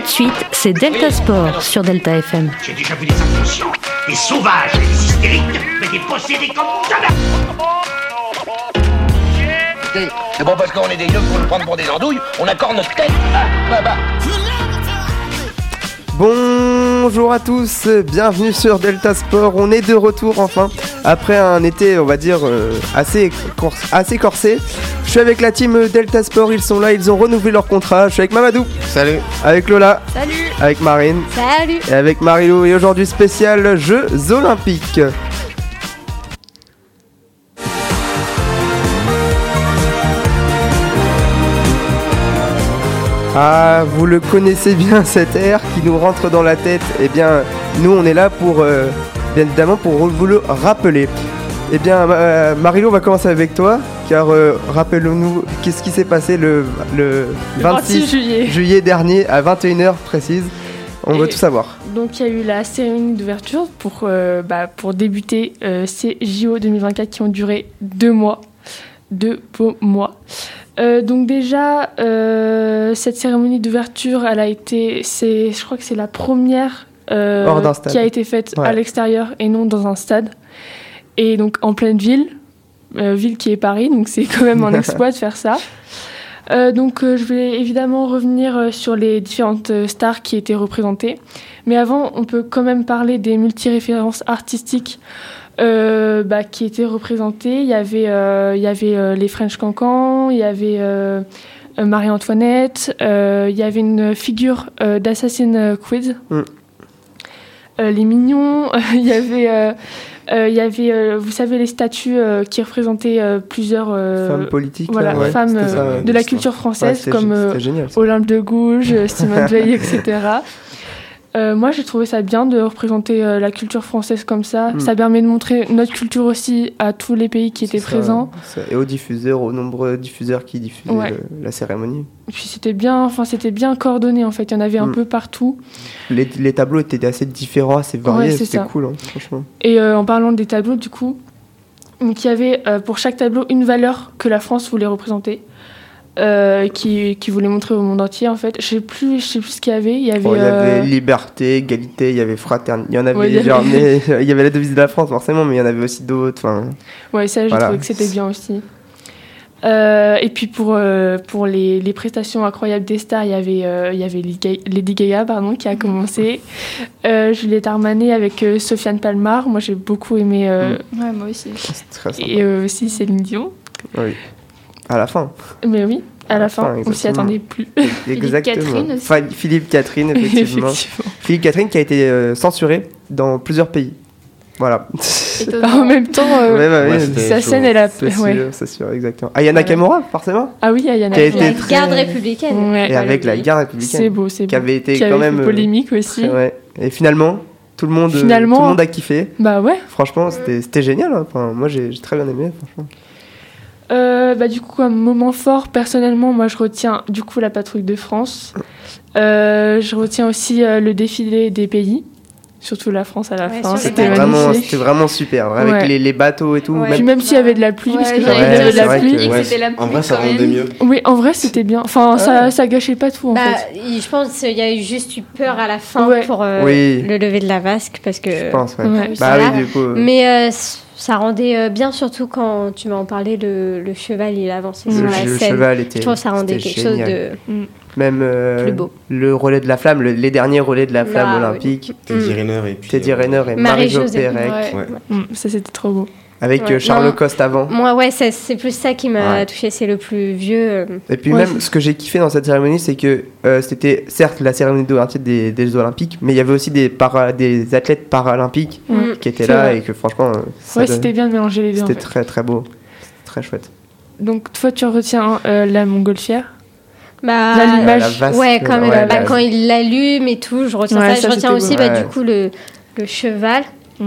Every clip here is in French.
de suite, c'est Delta Sport sur Delta FM. J'ai déjà vu des inconscients, des sauvages, des hystériques, mais des possédés comme jamais. C'est bon parce qu'on est des yeux pour nous prendre pour des andouilles, on accorde notre tête. Bonjour à tous, bienvenue sur Delta Sport. On est de retour enfin après un été, on va dire, assez corsé. Je suis avec la team Delta Sport, ils sont là, ils ont renouvelé leur contrat. Je suis avec Mamadou. Salut. Avec Lola. Salut. Avec Marine. Salut. Et avec Marilou. Et aujourd'hui spécial Jeux Olympiques. Ah, vous le connaissez bien cet air qui nous rentre dans la tête. Eh bien, nous on est là pour, bien évidemment, pour vous le rappeler. Eh bien, Marilou, on va commencer avec toi, car rappelle-nous qu'est-ce qui s'est passé le 26 juillet dernier à 21h précise. On veut tout savoir. Donc, il y a eu la cérémonie d'ouverture pour débuter ces JO 2024 qui ont duré 2 mois. 2 beaux mois. Donc déjà, cette cérémonie d'ouverture, je crois que c'est la première qui a été faite à l'extérieur et non dans un stade. Et donc en pleine ville qui est Paris, donc c'est quand même un exploit de faire ça. Donc je vais évidemment revenir sur les différentes stars qui étaient représentées. Mais avant, on peut quand même parler des multi-références artistiques qui étaient représentées. Il y avait les French Cancans, il y avait Marie-Antoinette, il y avait une figure d'Assassin's Creed, les Mignons, il y avait vous savez, les statues qui représentaient plusieurs femmes politiques, femmes de la culture française, comme Olympe de Gouges, Simone Veil, etc. Moi, j'ai trouvé ça bien de représenter la culture française comme ça. Ça permet de montrer notre culture aussi à tous les pays qui étaient présents. Et aux diffuseurs, aux nombreux diffuseurs qui diffusaient la cérémonie. Et puis c'était bien coordonné en fait. Il y en avait un peu partout. Les tableaux étaient assez différents, assez variés. C'était cool, franchement. Et en parlant des tableaux, du coup, il y avait pour chaque tableau une valeur que la France voulait représenter. Qui voulait montrer au monde entier en fait. Je sais plus ce qu'il y avait. Il y avait liberté, égalité, il y avait fraternité. Il y en avait il y avait la devise de la France forcément, mais il y en avait aussi d'autres. Ouais, ça j'ai trouvé que c'était bien aussi. Et puis pour les prestations incroyables des stars, il y avait Lady Gaga qui a commencé. Juliette Armanet avec Sofiane Palmar. Moi j'ai beaucoup aimé. Ouais, moi aussi. Très sympa. Et aussi Céline Dion. Oui. À la fin. Mais oui, à la fin, on s'y attendait plus. Exactement. Philippe Catherine, effectivement. Philippe Catherine qui a été censuré dans plusieurs pays. Voilà. En même temps, sa scène, elle a... C'est sûr, exactement. Ayana Kamura, forcément. Ah oui, Ayana Kamura. La garde républicaine. Ouais, et avec la garde républicaine. C'est beau. Qui avait été quand même... polémique aussi. Ouais. Et finalement, tout le monde a kiffé. Bah ouais. Franchement, c'était génial. Enfin, moi, j'ai très bien aimé, franchement. Du coup, comme moment fort, personnellement, moi je retiens du coup la patrouille de France. Je retiens aussi le défilé des pays, surtout la France à la fin. C'était vraiment super, avec les bateaux et tout. Ouais. Même s'il y avait de la pluie, parce que j'avais de la pluie. En vrai, ça rendait mieux. Oui, en vrai, c'était bien. Enfin, ça gâchait pas tout en fait. Je pense qu'il y a juste eu peur à la fin pour le lever de la vasque, parce que. Je pense, du coup. Mais ça rendait bien, surtout quand tu m'en parlais, le cheval il avançait sur la scène. Le cheval était. Je trouve que ça rendait quelque chose de. Même plus beau. Le relais de la flamme, les derniers relais de la flamme olympique. Teddy Riner et Marie-Jo Pérec. Ça c'était trop beau. Avec Charles Coste avant. Moi, c'est plus ça qui m'a touché, c'est le plus vieux. Et puis même, ce que j'ai kiffé dans cette cérémonie, c'est que c'était certes la cérémonie d'ouverture des Jeux Olympiques, mais il y avait aussi des athlètes paralympiques qui étaient là et que franchement... c'était bien de mélanger les deux. C'était très très beau, très chouette. Donc toi, tu retiens la montgolfière? L'allumage, quand même. Quand il l'allume et tout, je retiens ça. Je retiens aussi du coup le cheval.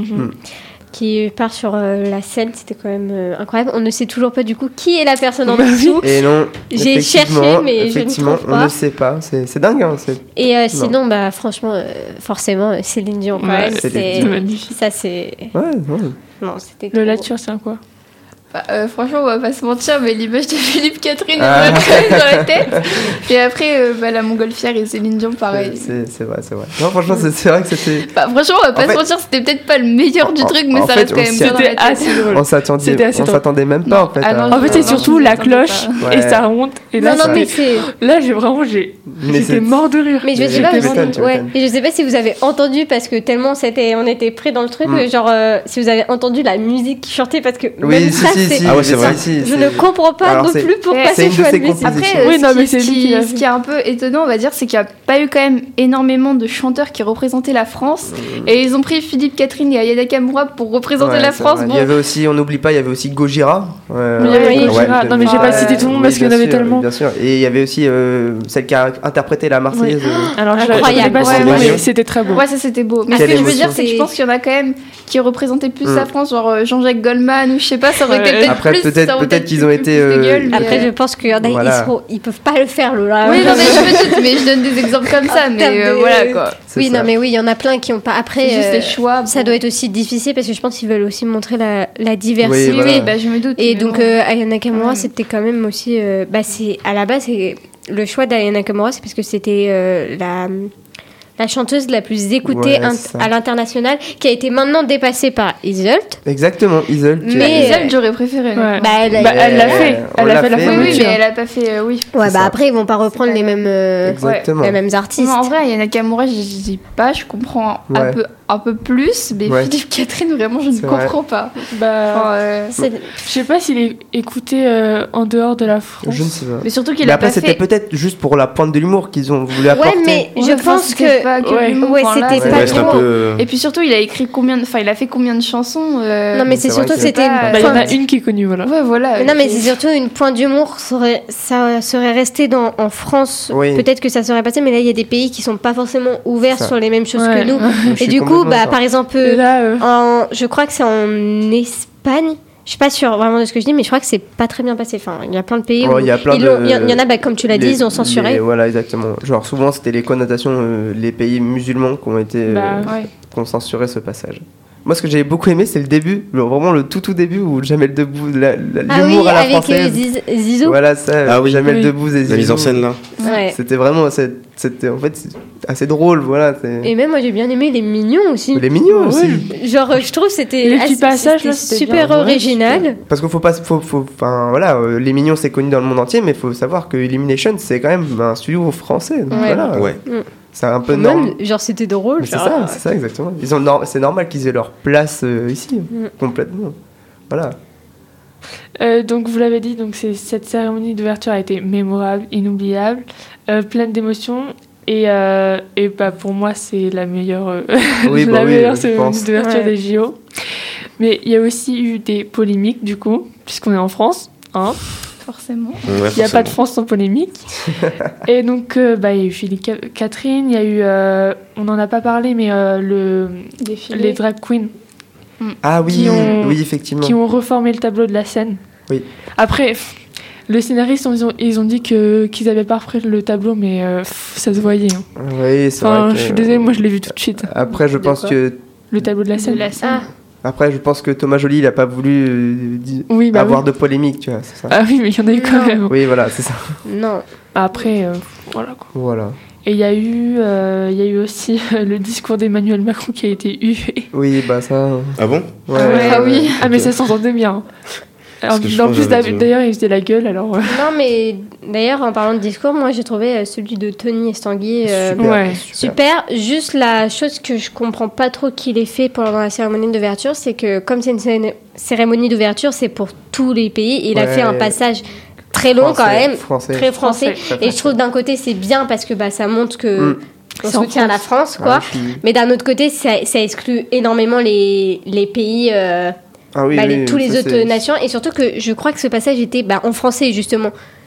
Qui part sur la scène, c'était quand même incroyable. On ne sait toujours pas du coup qui est la personne en dessous. Et non, j'ai cherché, mais je ne trouve pas. On ne sait pas, c'est dingue. Et sinon, franchement, forcément, Céline Dion, quand même. C'est magnifique. Ça, c'est... Ouais. Non, c'était Lola, tu retiens quoi? Franchement, on va pas se mentir, mais l'image de Philippe Catherine est dans la tête. Et après, la Montgolfière et Céline Dion, pareil. C'est vrai. Non, franchement, c'est vrai que c'était. Franchement, on va pas se mentir, c'était peut-être pas le meilleur du truc, mais ça reste quand même bien dans la tête. Assez drôle. On s'attendait même pas, en fait. En fait, c'est surtout la cloche et ça remonte. Et là, là, j'étais mort de rire. Mais je sais pas si vous avez entendu, parce que tellement on était pris dans le truc, genre si vous avez entendu la musique qui chantait, parce que même ça, c'est vrai. Je ne comprends pas non plus pourquoi c'est choix de musique. Après, ce qui est un peu étonnant, on va dire, c'est qu'il n'y a pas eu quand même énormément de chanteurs qui représentaient la France, et ils ont pris Philippe Catherine et Aya Nakamura pour représenter la France. Il y avait aussi, on n'oublie pas, il y avait aussi Gojira. Il y avait Gojira. Non, mais j'ai pas cité tout le monde parce qu'il y en avait tellement. Bien sûr. Et il y avait aussi celle qui a interprété la Marseillaise. Alors, je pas mais c'était très beau. Ouais, ça c'était beau. Mais ce que je veux dire, c'est que je pense qu'il y en a quand même qui représentaient plus la France, genre Jean-Jacques Goldman ou je sais pas, ça aurait été peut-être qu'ils ont été. Après, je pense qu'il y en a, ils peuvent pas le faire, là. Oui, non, mais je donne des exemples comme ça, mais voilà quoi. Oui, non, mais oui, il y en a plein qui ont pas. Après, juste les choix. Ça doit être aussi difficile parce que je pense qu'ils veulent aussi montrer la diversité. Oui, je me doute. Et donc, Aya Nakamura, c'était quand même aussi. À la base, le choix d'Aya Nakamura, c'est parce que c'était la chanteuse la plus écoutée à l'international, qui a été maintenant dépassée par Iseult. Exactement, Iseult. Mais Iseult, j'aurais préféré. Ouais. Elle l'a fait. Elle a fait la oui, mais elle a pas fait. Après, ils vont pas reprendre les mêmes artistes. En vrai, Aya Nakamura, je dis pas, je comprends un peu plus, mais Philippe Catherine, vraiment, je ne comprends pas. Je sais pas s'il est écouté en dehors de la France. Je ne sais pas. Mais surtout qu'il a pas fait. C'était peut-être juste pour la pointe de l'humour qu'ils ont voulu apporter. Ouais, mais je pense que c'était pas trop. Et puis surtout, il a écrit il a fait combien de chansons Non, mais c'est surtout que c'était. Il y en a une qui est connue, voilà. Ouais, voilà. Non, mais c'est surtout une pointe d'humour. Ça serait resté en France. Peut-être que ça serait passé, mais là, il y a des pays qui sont pas forcément ouverts sur les mêmes choses que nous. Et du coup, par exemple, je crois que c'est en Espagne. Je suis pas sûre vraiment de ce que je dis, mais je crois que c'est pas très bien passé. Enfin, il y a plein de pays où il y en a, comme tu l'as dit, ils ont censuré. Voilà, exactement. Genre souvent c'était les connotations, les pays musulmans qui ont été, qui ont censuré ce passage. Moi, ce que j'avais beaucoup aimé, c'est le début, vraiment le tout début où Jamel Debbouze, l'humour à la française. Avec Zizou. Voilà ça. Jamel Debbouze et Zizou. La mise en scène là. Ouais. C'était vraiment, c'était en fait assez drôle, voilà. Et même moi j'ai bien aimé les mignons aussi. Les mignons aussi. Genre je trouve c'était les petits passages là, c'était super original. Parce qu'il les mignons c'est connu dans le monde entier, mais il faut savoir que Illumination c'est quand même un studio français. Donc voilà. C'est un peu normal. Genre c'était drôle. C'est ça exactement. C'est normal qu'ils aient leur place ici, complètement. Voilà. Donc vous l'avez dit, donc cette cérémonie d'ouverture a été mémorable, inoubliable, pleine d'émotions et pour moi c'est la meilleure meilleure cérémonie d'ouverture des JO. Mais il y a aussi eu des polémiques du coup, puisqu'on est en France, hein. Forcément. Il n'y a pas de France sans polémique. Et donc, il y a eu Philippe Catherine, il y a eu, on n'en a pas parlé, mais les drag queens. Ah oui, effectivement. Qui ont reformé le tableau de la scène. Oui. Après, le scénariste, ils ont dit qu'ils n'avaient pas refait le tableau, mais ça se voyait. Hein. Oui, c'est vrai. Je suis désolée, moi je l'ai vu tout de suite. Après, je pense que... Le tableau de la scène. Après, je pense que Thomas Joly, il n'a pas voulu avoir de polémique, tu vois, c'est ça. Ah oui, mais il y en a eu quand même. Oui, voilà, c'est ça. Non. Après, voilà quoi. Voilà. Et il y a eu aussi le discours d'Emmanuel Macron qui a été hué. Oui, ça... Ah bon ? Oui. Ah, mais ça s'entendait bien. En plus, d'ailleurs, il faisait la gueule, alors... Non, mais d'ailleurs, en parlant de discours, moi, j'ai trouvé celui de Tony Estanguet super. Juste la chose que je comprends pas trop qu'il ait fait pendant la cérémonie d'ouverture, c'est que comme c'est une cérémonie d'ouverture, c'est pour tous les pays. Il a fait un passage très long quand même, très français. Et je trouve d'un côté, c'est bien parce que ça montre que... On soutient la France, quoi. Mais d'un autre côté, ça exclut énormément les pays... tous les autres nations, et surtout que je crois que ce passage était en français justement,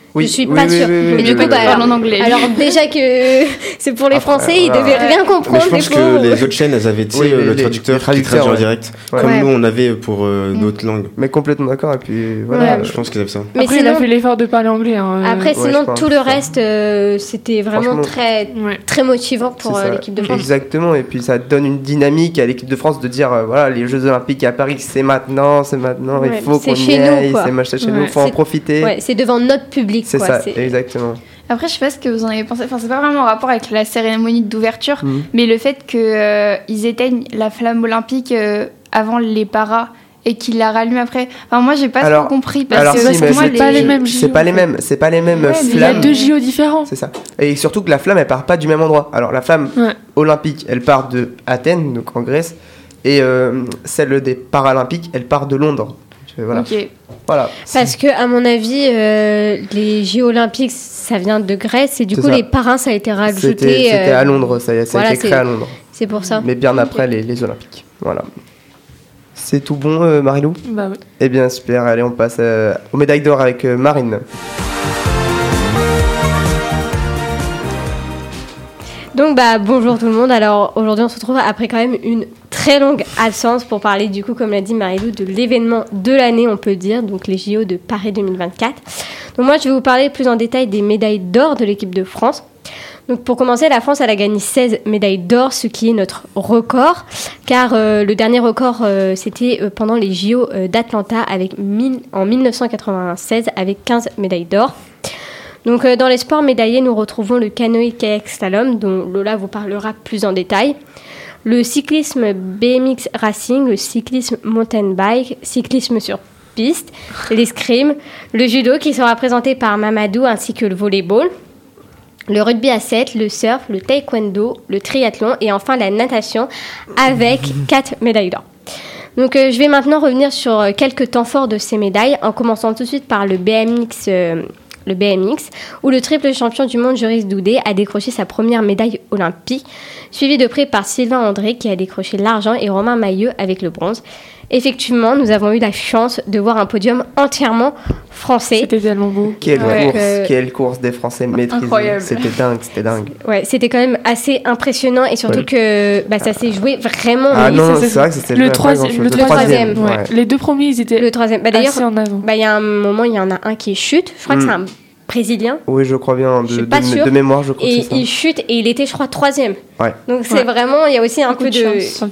Je suis pas sûre. Mais du coup, parle en anglais. Alors déjà que c'est pour les Français, ils devaient rien comprendre. Mais je pense que les autres chaînes, elles avaient le traducteur qui traduit en direct, comme nous on avait pour d'autres langues. Mais complètement d'accord. Et puis voilà. Je pense qu'ils avaient ça. Mais après, il a fait l'effort de parler anglais. Après, sinon tout le reste, c'était vraiment très motivant pour l'équipe de France. Exactement. Et puis ça donne une dynamique à l'équipe de France de dire voilà, les Jeux Olympiques à Paris, c'est maintenant, il faut qu'on y aille, c'est chez nous, il faut en profiter. Ouais, c'est devant notre public. C'est ça, exactement. Après, je sais pas ce que vous en avez pensé. Enfin, c'est pas vraiment en rapport avec la cérémonie d'ouverture, mais le fait qu'ils éteignent la flamme olympique avant les paras et qu'ils la rallument après. Enfin, moi, j'ai pas trop compris parce que moi, c'est pas les mêmes. C'est pas les mêmes flammes. Il y a 2 JO différents. C'est ça. Et surtout que la flamme, elle part pas du même endroit. Alors, la flamme olympique, elle part de Athènes, donc en Grèce, et celle des Paralympiques, elle part de Londres. Voilà. Voilà. Parce que à mon avis, les Jeux Olympiques, ça vient de Grèce et du coup les parrains, ça a été rajouté. C'était à Londres, ça a été créé à Londres. C'est pour ça. Mais bien après les Olympiques. Voilà. C'est tout bon, Marilou ? Bah oui. Eh bien super. Allez, on passe aux médailles d'or avec Marine. Donc bonjour tout le monde. Alors aujourd'hui on se retrouve après quand même une très longue absence pour parler du coup, comme l'a dit Marilou, de l'événement de l'année, on peut dire, donc les JO de Paris 2024. Donc moi je vais vous parler plus en détail des médailles d'or de l'équipe de France. Donc pour commencer, la France elle a gagné 16 médailles d'or, ce qui est notre record, car le dernier record c'était pendant les JO d'Atlanta en 1996 avec 15 médailles d'or. Donc dans les sports médaillés, nous retrouvons le canoë-kayak slalom, dont Lola vous parlera plus en détail, le cyclisme BMX racing, le cyclisme mountain bike, cyclisme sur piste, l'escrime, le judo qui sera présenté par Mamadou ainsi que le volleyball, le rugby à 7, le surf, le taekwondo, le triathlon et enfin la natation avec 4 médailles d'or. Donc je vais maintenant revenir sur quelques temps forts de ces médailles en commençant tout de suite par le BMX, où le triple champion du monde Joris Doudé a décroché sa première médaille olympique, suivi de près par Sylvain André qui a décroché l'argent et Romain Mailleux avec le bronze. Effectivement, nous avons eu la chance de voir un podium entièrement français. C'était tellement beau. Quelle course des Français maîtrisée. Incroyable. C'était dingue. Ouais, c'était quand même assez impressionnant et surtout que ça s'est joué vraiment. Ah non, c'est vrai que c'était le troisième. Ouais. Les 2 premiers, ils étaient le troisième. D'ailleurs, assez en avant. Il y a un moment, il y en a un qui chute. Je crois que c'est un brésilien. Oui, je crois bien, de mémoire, je crois que c'est ça. Et il chute et il était, je crois, 3e. Ouais. Donc c'est vraiment, il y a aussi un peu de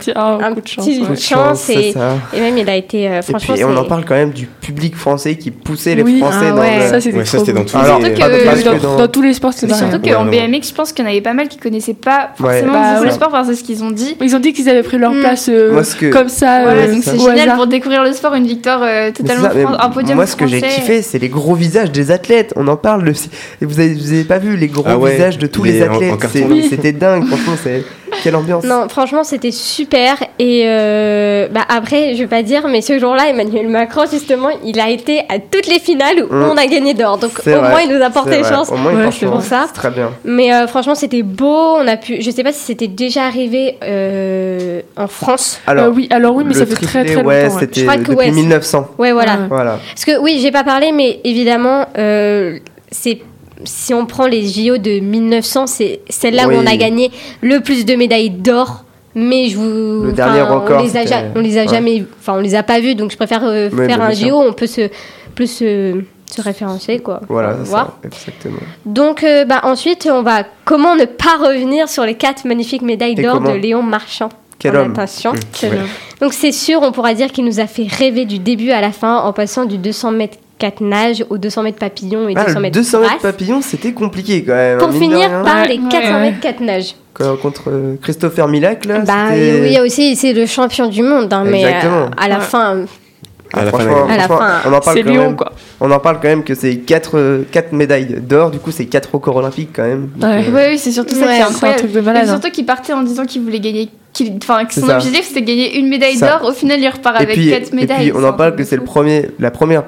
chance et même il a été franchement. Et puis on en parle quand même du public français qui poussait les Français ça c'était dans dans tous les sports. C'est surtout qu'en BMX, je pense qu'il y en avait pas mal qui connaissaient pas forcément le sport parce que ce qu'ils ont dit. Ils ont dit qu'ils avaient pris leur place comme ça. Donc c'est génial pour découvrir le sport, une victoire totalement un podium. Moi, ce que j'ai kiffé, c'est les gros visages des athlètes. On en parle. Vous avez pas vu les gros visages de tous les athlètes. C'était dingue, franchement. Quelle ambiance. Non, franchement, c'était super. Et après, je vais pas dire, mais ce jour-là, Emmanuel Macron, justement, il a été à toutes les finales où on a gagné d'or. Donc, moins, il nous a porté chance. Au moins, c'est pour ça. C'est très bien. Mais franchement, c'était beau. Je sais pas si c'était déjà arrivé en France. Alors oui, mais ça fait très très longtemps. Ouais, c'était depuis 1900. Ouais, voilà. Parce que oui, j'ai pas parlé, mais évidemment, si on prend les JO de 1900, c'est celle-là où on a gagné le plus de médailles d'or. Mais le dernier record, on les a jamais, on les a pas vus, donc je préfère faire un JO où on peut se référencier, quoi. Voilà, c'est ça, exactement. Donc ensuite, comment ne pas revenir sur les 4 magnifiques médailles d'or de Léon Marchand. Quel homme. Donc c'est sûr, on pourra dire qu'il nous a fait rêver du début à la fin en passant du 200 mètres 4 nages aux 200 mètres papillon et 200 mètres 200 mètres papillon, c'était compliqué quand même. Pour finir par les 400 mètres 4 nages. Contre Christopher Milak, là. Oui, aussi, c'est le champion du monde, mais à la fin. À la fin, c'est Lyon, quoi. On en parle quand même que c'est 4 médailles d'or, du coup c'est 4 records olympiques quand même. Oui, c'est surtout ça qui est incroyable. C'est un truc de malade. Et surtout qu'il partait en disant qu'il voulait gagner, que son objectif c'était gagner une médaille d'or, au final il repart avec 4 médailles. Et puis on en parle que c'est la première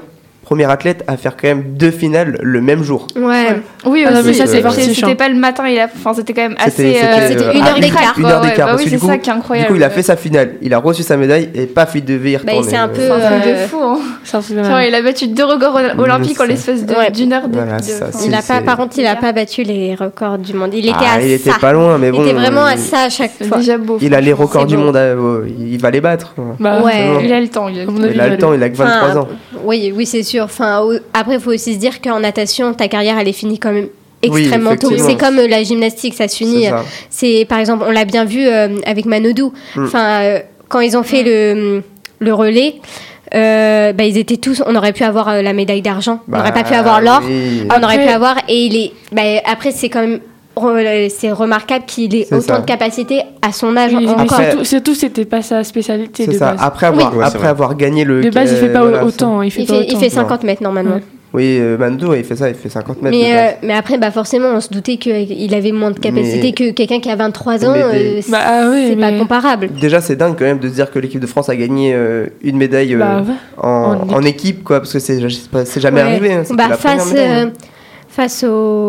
premier athlète à faire quand même 2 finales le même jour. Ouais. Oui, mais ça c'était pas le matin, c'était quand même assez. C'était 1 heure d'écart. 1 heure d'écart. Oui, c'est ça qui est incroyable. Du coup, il a fait sa finale, il a reçu sa médaille et paf, il devait y retourner. C'est un peu de fou. Hein. Il a battu 2 records olympiques en l'espace d'une heure. Par contre, il a pas battu les records du monde. Il était il était pas loin, mais bon. Il était vraiment à ça à chaque fois. Déjà beau. Il a les records du monde, il va les battre. Il a le temps. Il a le temps, il a que 23 ans. Oui, c'est sûr. Après, il faut aussi se dire qu'en natation, ta carrière, elle est finie quand même extrêmement tôt. C'est comme la gymnastique, ça se finit. C'est par exemple, on l'a bien vu avec Manodou. Quand ils ont fait le relais, ils étaient tous. On aurait pu avoir la médaille d'argent. On n'aurait pas pu avoir l'or. On aurait pu avoir. Et après, c'est quand même. C'est remarquable qu'il ait autant de capacité à son âge encore. Surtout, c'était pas sa spécialité de base. Après avoir gagné le. De base, il fait pas autant. Il fait 50 mètres normalement. Ouais. Oui, Manodou, il fait 50 mètres. Mais après, forcément, on se doutait qu'il avait moins de capacité que quelqu'un qui a 23 ans. C'est pas comparable. Déjà, c'est dingue quand même de se dire que l'équipe de France a gagné une médaille en équipe, quoi, parce que c'est jamais arrivé. Hein, face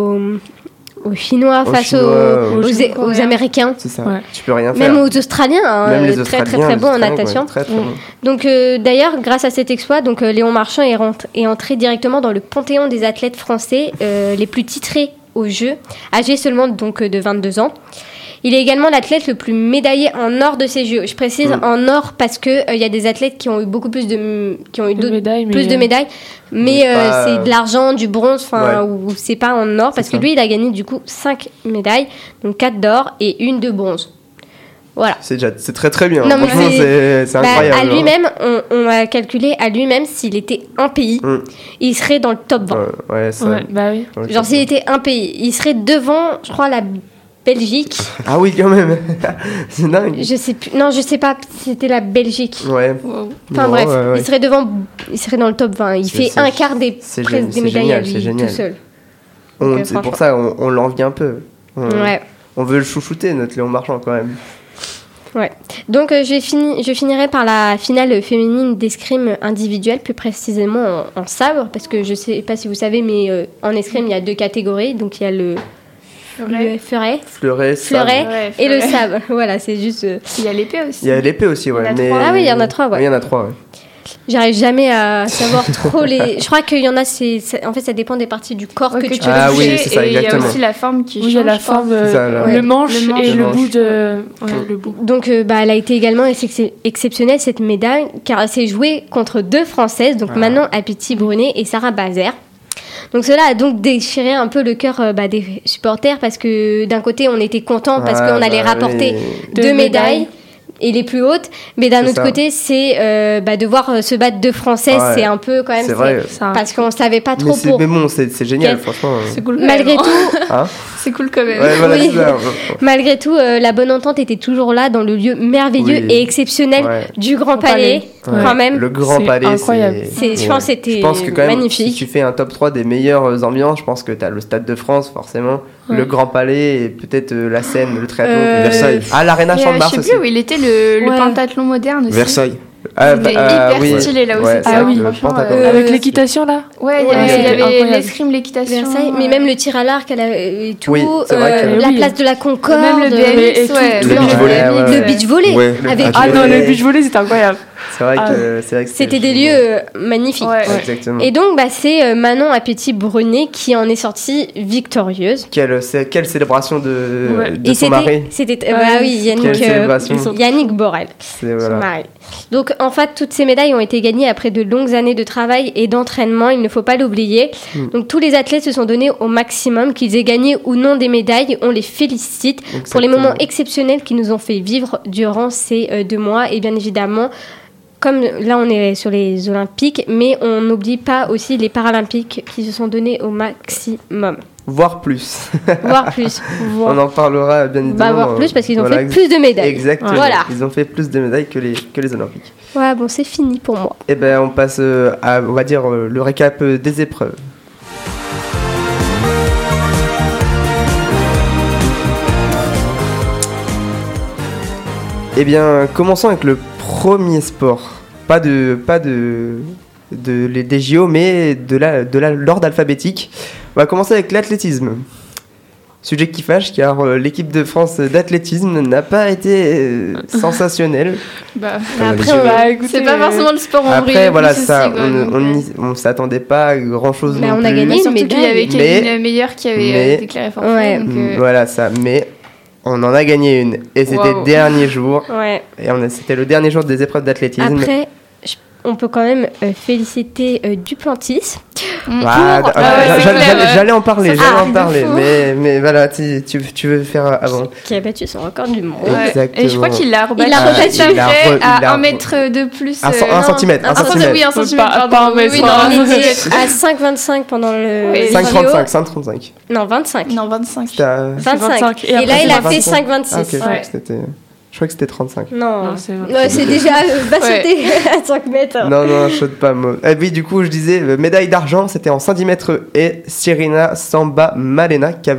aux Chinois, face aux Américains. C'est ça, tu peux rien faire. Même aux Australiens, très très très bons en natation. Très, très bon. Donc d'ailleurs, grâce à cet exploit, Léon Marchand est entré directement dans le panthéon des athlètes français les plus titrés aux Jeux, âgé seulement de 22 ans. Il est également l'athlète le plus médaillé en or de ces Jeux. Je précise en or parce que y a des athlètes qui ont eu beaucoup plus de médailles, mais c'est de l'argent, du bronze, ou c'est pas en or parce que lui il a gagné du coup 5 médailles, donc 4 d'or et 1 de bronze. Voilà. C'est très très bien. Non, franchement, c'est incroyable. À lui-même, on a calculé à lui-même s'il était un pays, il serait dans le top 20. Genre s'il était un pays, il serait devant, je crois, la Belgique. Ah oui, quand même. C'est dingue. Je sais plus. Non, je sais pas. C'était la Belgique. Ouais. Enfin bref, il serait devant. Il serait dans le top 20. Il fait un quart des médailles à lui tout seul. C'est pour ça on l'envie un peu. On veut le chouchouter, notre Léon Marchand quand même. Ouais. Donc je finirai par la finale féminine d'escrime individuelle, plus précisément en sabre, parce que je sais pas si vous savez, mais en escrime il y a 2 catégories. Donc il y a le fleuret et le sabre. Voilà, c'est juste. Il y a l'épée aussi. Il y a l'épée aussi, ouais. Ah oui, il y en a 3, ouais. Il y en a 3, ouais. J'arrive jamais à savoir trop les. Je crois qu'il y en a, en fait, ça dépend des parties du corps que tu peux toucher. Ah oui, c'est ça, exactement. Et il y a aussi la forme qui change. Il y a la forme, le manche et le bout de. Le bout. Donc, elle a été également exceptionnelle, cette médaille, car elle s'est jouée contre 2 Françaises, donc Manon Appetit-Brunet et Sarah Bazer. Donc cela a donc déchiré un peu le cœur des supporters parce que d'un côté on était contents parce qu'on allait rapporter 2 médailles et les plus hautes, mais d'un autre côté c'est de voir se battre 2 Françaises, c'est un peu quand même c'est vrai. Parce qu'on savait pas trop mais bon, c'est génial franchement. C'est cool malgré tout. C'est cool quand même. Ouais, voilà, oui. Malgré tout, la bonne entente était toujours là dans le lieu merveilleux et exceptionnel du Grand Palais. Quand même. Le Grand Palais, incroyable. Je pense que c'était magnifique. Si tu fais un top 3 des meilleures ambiances, je pense que tu as le Stade de France, forcément, le Grand Palais et peut-être la Seine, le triathlon, Versailles. l'Arena Champ-de-Mars aussi. Je sais plus où il était le pentathlon moderne aussi. Versailles. C'était hyper stylé là aussi. Ah oui, avec l'équitation là. Ouais, il y avait l'escrime, l'équitation. Versailles, mais même le tir à l'arc et tout. La place de la Concorde. Même le BMX, le beach volley. Le beach volley, c'était incroyable. C'est vrai que c'était des lieux magnifiques. Exactement. Et donc, c'est Manon Appetit-Brunet qui en est sortie victorieuse. Quelle célébration de son mari. C'était Yannick Borel, son mari. Donc, en fait, toutes ces médailles ont été gagnées après de longues années de travail et d'entraînement, il ne faut pas l'oublier. Donc, tous les athlètes se sont donnés au maximum, qu'ils aient gagné ou non des médailles, on les félicite pour les moments exceptionnels qu'ils nous ont fait vivre durant ces 2 mois. Et bien évidemment, comme là on est sur les Olympiques, mais on n'oublie pas aussi les Paralympiques qui se sont donnés au maximum. Voire plus. On en parlera bien évidemment. Voire plus parce qu'ils ont fait plus de médailles. Exactement. Voilà. Ils ont fait plus de médailles que les Olympiques. Ouais, bon, c'est fini pour moi. Et on passe à, on va dire, le récap des épreuves. Eh bien, commençons avec le premier sport. Pas de des JO, mais de l'ordre alphabétique. On va commencer avec l'athlétisme. Sujet qui fâche, car l'équipe de France d'athlétisme n'a pas été sensationnelle. Après, c'est pas forcément le sport en vrai. Après, voilà, ça, on s'attendait pas à grand-chose non plus. On a gagné une médaille. Surtout qu'il y avait Kevin Meyer qui avait déclaré forfait. Ouais. Voilà, ça. Mais on en a gagné une. Et c'était le dernier jour. Ouais. Et c'était le dernier jour des épreuves d'athlétisme. Après, on peut quand même féliciter Duplantis. J'allais en parler, mais voilà, tu veux faire avant. Qui a battu son record du monde. Exactement. Et je crois qu'il l'a rebattu à 1 mètre de plus. 1 centimètre. Oui, 1 centimètre, pardon. Il était à 5,25 pendant le. 5,35. Non, 25. Non, 25. 25. Et là, il a fait 5,26. Je crois que c'était 35. Non, c'est déjà basoté à 5 mètres. Non, chaude pas. Oui, du coup, je disais, médaille d'argent, c'était en 110 mètres et Sirina Samba Malena qui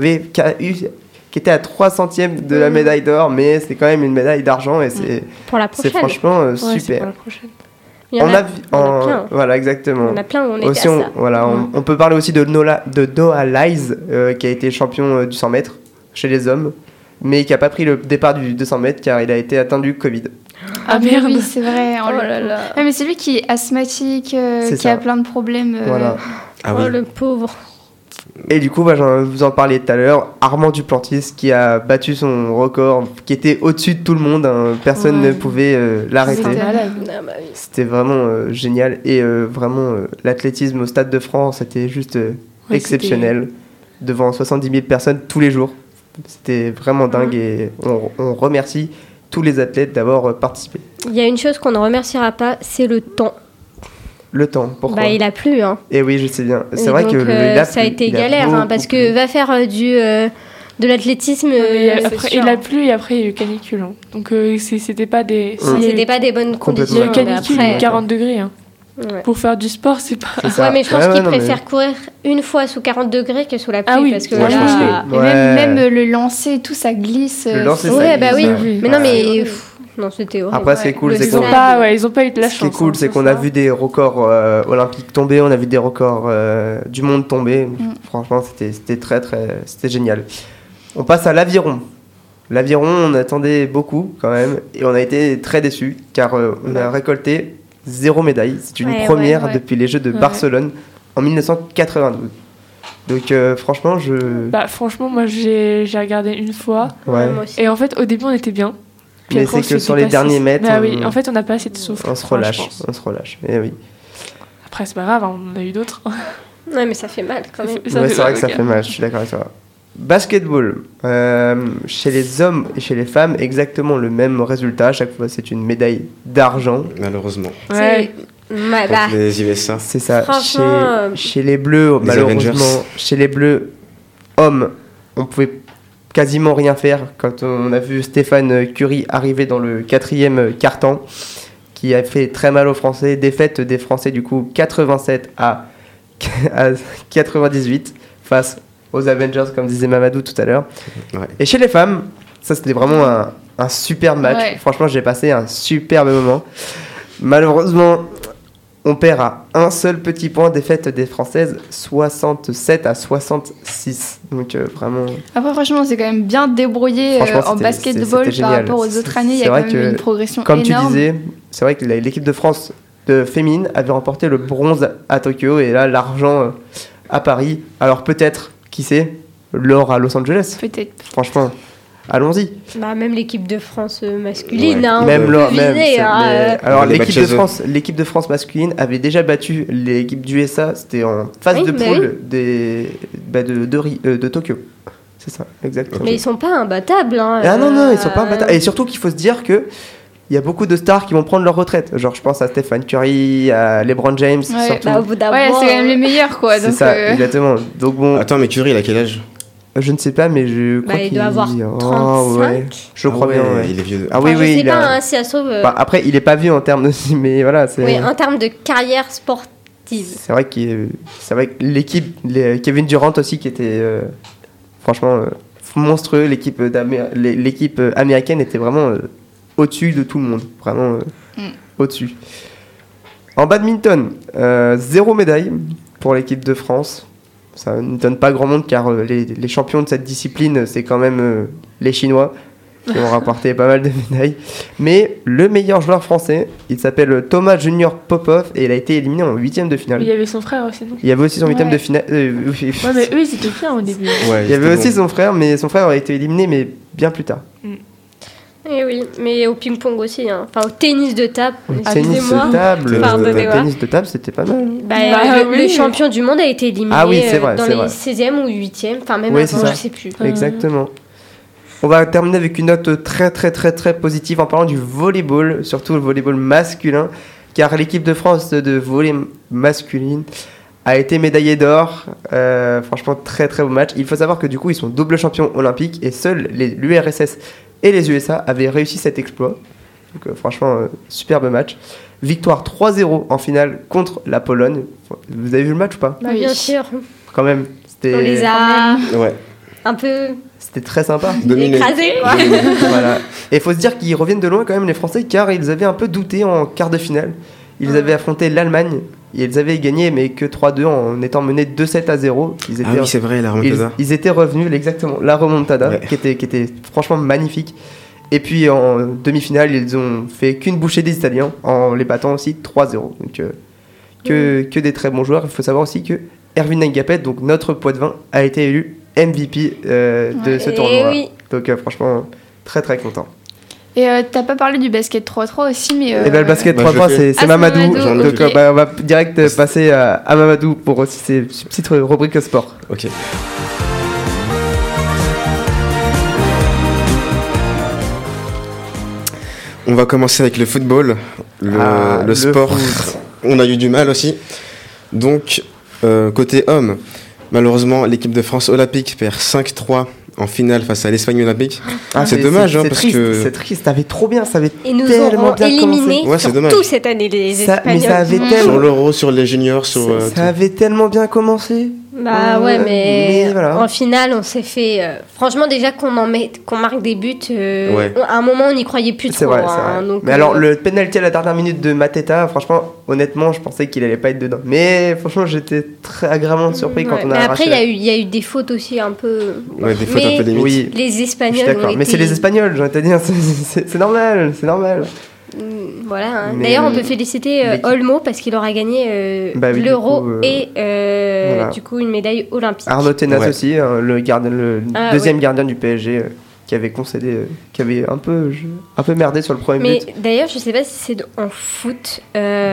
était à 3 centièmes de la médaille d'or, mais c'est quand même une médaille d'argent et pour la prochaine. C'est franchement super. C'est pour la prochaine. On a plein. Voilà, exactement. On a plein où on était aussi, à ça. On peut parler aussi de Noah Lyles, qui a été champion du 100 mètres chez les hommes, mais qui n'a pas pris le départ du 200 mètres car il a été atteint du Covid. Ah merde, oui, c'est vrai. Oh là là. Ouais, mais c'est lui qui est asthmatique, qui a plein de problèmes. Voilà. Le pauvre. Et du coup, je vous en parlais tout à l'heure, Armand Duplantis qui a battu son record, qui était au-dessus de tout le monde, personne ne pouvait l'arrêter. C'était vraiment génial. Et vraiment, l'athlétisme au Stade de France, c'était juste exceptionnel, devant 70 000 personnes tous les jours. C'était vraiment dingue et on remercie tous les athlètes d'avoir participé. Il y a une chose qu'on ne remerciera pas, c'est le temps. Le temps, pourquoi ? Il a plu. Et oui, je sais bien. C'est vrai donc, que ça a été galère, parce que va faire de l'athlétisme. Après, il a plu et après il y a eu canicule. Donc c'était pas des. C'était pas des bonnes conditions. Il y a eu canicule, 40 degrés. Pour faire du sport, c'est pas. Ouais, mais je pense qu'il préfère courir une fois sous 40 degrés que sous la pluie. Parce que même le lancer, tout ça glisse. Le lancer, ça glisse. Oui. Mais non, mais. Non, c'était horrible. Après, ce qui est cool, c'est ils ont pas eu de la chance. Ce qui est cool, c'est qu'on a vu des records olympiques tomber, on a vu des records du monde tomber. Franchement, c'était c'était génial. On passe à l'aviron. L'aviron, on attendait beaucoup quand même, et on a été très déçus car on a récolté 0 médaille. C'est une première depuis les Jeux de Barcelone en 1992. Donc franchement, franchement, moi j'ai regardé une fois. Ouais. Et en fait, au début, on était bien. Puis mais après, c'est que sur les derniers mètres. En fait, on n'a pas assez de souffle. On se relâche. Mais oui. Après, c'est pas grave, on a eu d'autres. Ouais, mais ça fait mal quand même. C'est vrai que ça fait mal, je suis d'accord avec toi. Basketball. Chez les hommes et chez les femmes, exactement le même résultat. À chaque fois, c'est une médaille d'argent. Malheureusement. Les USA. C'est ça. Chez les Bleus, malheureusement, chez les Bleus, hommes, on pouvait quasiment rien faire quand on a vu Stéphane Curie arriver dans le 4e quart-temps, qui a fait très mal aux Français. Défaite des Français, du coup, 87 à 98 face aux Avengers, comme disait Mamadou tout à l'heure. Ouais. Et chez les femmes, ça c'était vraiment un super match. Ouais. Franchement, j'ai passé un superbe moment. Malheureusement, on perd à un seul petit point, défaite des Françaises, 67 à 66. Donc vraiment... Après, franchement, c'est quand même bien débrouillé en basketball par rapport aux autres années. Il y a quand même une progression énorme. Comme tu disais, c'est vrai que l'équipe de France féminine avait remporté le bronze à Tokyo et là, l'argent à Paris. Alors peut-être, qui sait, l'or à Los Angeles. Peut-être. Franchement, allons-y. Même l'équipe de France masculine, même l'or. Alors l'équipe de France masculine avait déjà battu l'équipe d'USA. C'était en phase de poule de Tokyo. C'est ça, exactement. Mais ils sont pas imbattables. Non, ils sont pas imbattables. Et surtout qu'il faut se dire que il y a beaucoup de stars qui vont prendre leur retraite. Genre, je pense à Stephen Curry, à LeBron James. Surtout. Au bout d'un moment, c'est quand même les meilleurs, quoi. C'est ça, exactement. Donc bon. Attends, mais Curry, il a quel âge ? Je ne sais pas, mais je crois qu'il doit avoir 35. Je crois bien. Il est vieux. Je sais pas si ça sauve. Après, il est pas vieux en termes de. Mais voilà, en termes de carrière sportive. C'est vrai que l'équipe, Kevin Durant aussi, qui était franchement monstrueux. L'équipe américaine était vraiment au-dessus de tout le monde. Vraiment au-dessus. En badminton, 0 médaille pour l'équipe de France. Ça ne donne pas grand monde car les champions de cette discipline, c'est quand même les Chinois qui ont rapporté pas mal de médailles. Mais le meilleur joueur français, il s'appelle Thomas Junior Popov et il a été éliminé en 8e de finale. Il y avait son frère aussi, non ? Il y avait aussi son 8e de finale. Ouais, mais eux, ils étaient fiers au début. Ouais, il y avait aussi son frère, mais son frère a été éliminé, mais bien plus tard. Et oui, mais au ping-pong aussi, hein. Enfin au tennis de table. Tennis de table, c'était pas mal. Le champion du monde a été éliminé dans les 16e ou 8e, enfin même avant, je sais plus. Exactement. On va terminer avec une note très très très très positive en parlant du volleyball, surtout le volleyball masculin, car l'équipe de France de volley masculine a été médaillée d'or. Franchement, très très beau match. Il faut savoir que du coup, ils sont double champions olympiques et seuls l'URSS et les USA avaient réussi cet exploit. Donc franchement, superbe match. Victoire 3-0 en finale contre la Pologne. Vous avez vu le match ou pas ? Bien sûr. Quand même. On les a un peu... C'était très sympa. Écrasés, quoi. Voilà. Et il faut se dire qu'ils reviennent de loin quand même, les Français, car ils avaient un peu douté en quart de finale. Ils avaient affronté l'Allemagne. Et ils avaient gagné, mais que 3-2 en étant menés 2-7-0. Oui, c'est vrai, la remontada. Ils étaient revenus, exactement, la remontada, qui était franchement magnifique. Et puis en demi-finale, ils ont fait qu'une bouchée des Italiens, en les battant aussi 3-0. Donc que des très bons joueurs. Il faut savoir aussi que Erwin Ngapet, donc notre Poitvin, a été élu MVP de ce tournoi. Oui. Donc franchement, très très content. Et t'as pas parlé du basket 3-3 aussi, mais... le basket 3-3, c'est Mamadou. Donc on va direct passer à Mamadou pour aussi ses petites rubriques sport. Ok. On va commencer avec le football, le sport. Foot. On a eu du mal aussi. Donc, côté hommes, malheureusement, l'équipe de France olympique perd 5-3 en finale face à l'Espagne olympique. C'est dommage, parce triste, que... C'est triste, ça avait trop bien, ça avait tellement bien commencé. Ils nous auront éliminés surtout cette année, les Espagnols. Mais ça avait tellement... Sur l'Euro, sur les juniors, sur... ça avait tellement bien commencé. Mais voilà. En finale, on s'est fait... franchement, déjà qu'on marque des buts, à un moment, on n'y croyait plus trop. C'est vrai. Donc, mais alors, le penalty à la dernière minute de Mateta, franchement, honnêtement, je pensais qu'il allait pas être dedans. Mais franchement, j'étais très agréablement surpris quand on a arraché. Après, il y a eu des fautes aussi un peu... des fautes un peu limites. Oui. Les Espagnols ont été... Mais c'est les Espagnols, j'ai envie de te dire, c'est normal, c'est normal. Voilà. D'ailleurs, on peut féliciter Olmo parce qu'il aura gagné l'Euro et du coup une médaille olympique. Arnaud Tenas aussi, le deuxième gardien du PSG qui avait concédé, qui avait un peu merdé sur le premier but. Mais d'ailleurs, je sais pas si c'est en foot,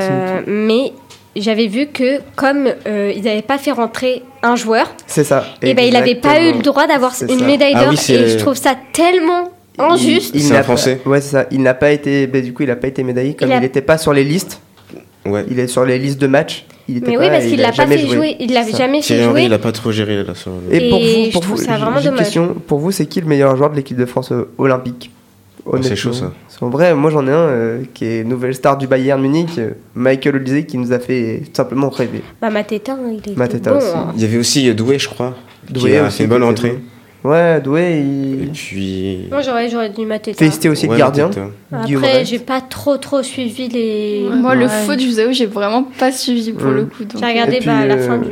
mais j'avais vu que comme ils n'avaient pas fait rentrer un joueur, c'est ça. Et il n'avait pas eu le droit d'avoir une médaille d'or. Et je trouve ça tellement injuste. C'est un Français. Ouais, c'est ça. Il n'a pas été, du coup, il n'a pas été médaillé comme il n'était pas sur les listes. Ouais. Il est sur les listes de match. Mais oui, parce qu'il l'a pas fait jouer. Il l'avait jamais fait jouer. Il n'a pas trop géré là. Et pour vous, ça vraiment j'ai une question. Pour vous, c'est qui le meilleur joueur de l'équipe de France olympique? C'est chaud ça. En vrai, moi j'en ai un qui est nouvelle star du Bayern Munich, Michael Olise, qui nous a fait tout simplement rêver. Mateta, il était Mateta bon. aussi. Il y avait aussi Doué, je crois. Doué qui a fait une bonne entrée. Ouais, Doué. Et puis. Moi j'aurais dû Mateta. Félicité aussi le gardien. Après, j'ai pas trop suivi les. Moi, le foot, je vous avoue, j'ai vraiment pas suivi pour le coup. J'ai regardé la fin du.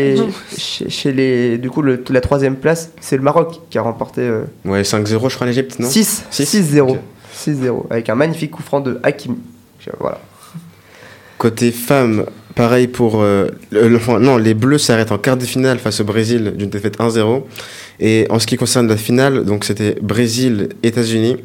Chez les. Du coup, la troisième place, c'est le Maroc qui a remporté. Ouais, 5-0, je crois, l'Égypte, non 6-0. Okay. 6-0. Avec un magnifique coup franc de Hakimi. Voilà. Côté femmes, pareil pour... les Bleus s'arrêtent en quart de finale face au Brésil d'une défaite 1-0. Et en ce qui concerne la finale, donc c'était Brésil-États-Unis,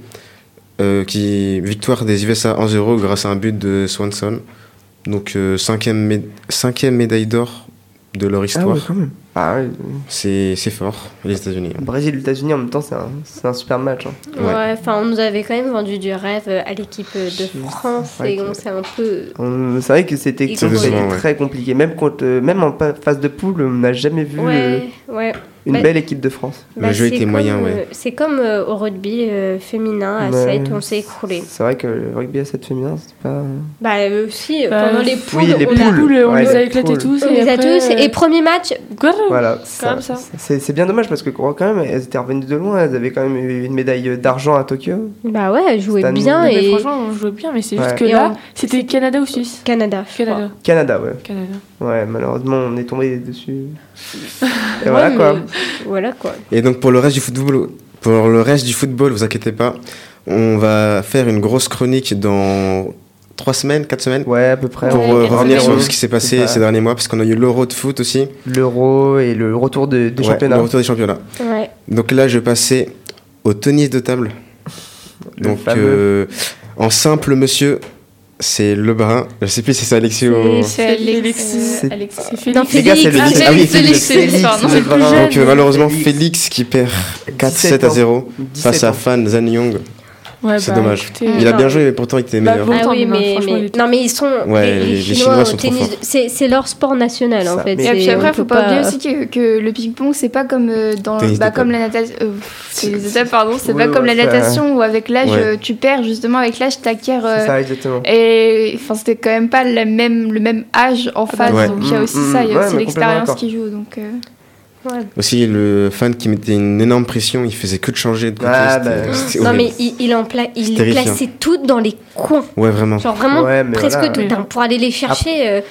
victoire des USA 1-0 grâce à un but de Swanson. Donc cinquième médaille d'or de leur histoire. Ah ouais, quand même. C'est fort, les États-Unis. Brésil, les États-Unis, en même temps, c'est un super match. Ouais, on nous avait quand même vendu du rêve à l'équipe de France et on s'est un peu. C'est vrai que c'était très compliqué. Même en phase de poule, on n'a jamais vu. Une belle équipe de France. Le jeu était moyen, ouais. C'est comme au rugby féminin à 7, on s'est écroulé. C'est vrai que le rugby à 7 féminin, c'est pas... aussi, pendant les poules, on les a éclatés tous. On les a tous, et premier match... Voilà, c'est bien dommage, parce que quand même, elles étaient revenues de loin, elles avaient quand même eu une médaille d'argent à Tokyo. Bah ouais, elles jouaient bien. Et... Franchement, on jouait bien, mais c'est juste que là, c'était Canada ou Suisse. Canada, ouais. Ouais, malheureusement, on est tombé dessus. Et voilà quoi. Et donc pour le reste du football, vous inquiétez pas, on va faire une grosse chronique dans 4 semaines. Ouais, à peu près. Pour revenir sur ce qui s'est passé ces derniers mois, parce qu'on a eu l'Euro de foot aussi. L'Euro et le retour des championnats. Le retour des championnats. Ouais. Donc là, je vais passer au tennis de table. Donc en simple, monsieur, c'est Lebrun. Je sais plus si c'est Alexis ou... C'est Alexis. Non, Félix. Donc malheureusement, Félix qui perd 4-7 à 0 face à Fan Zhang Yong. Ouais, c'est dommage. Écoutez, il a bien joué, mais pourtant il était meilleur. Mais ils sont. Les Chinois sont trop forts. C'est leur sport national en fait. Et puis après, faut pas oublier aussi que le ping-pong, c'est pas comme comme la natation. C'est pas comme la natation où avec l'âge tu perds, justement avec l'âge t'acquiers. C'est ça, exactement. Et enfin, c'était quand même pas le même âge en face, donc il y a aussi ça, il y a aussi l'expérience qui joue. Donc. Aussi le Fan qui mettait une énorme pression, il faisait que de changer de côté. Non mais il plaçait tout dans les coins. Ouais, vraiment. Genre vraiment presque tout pour aller les chercher.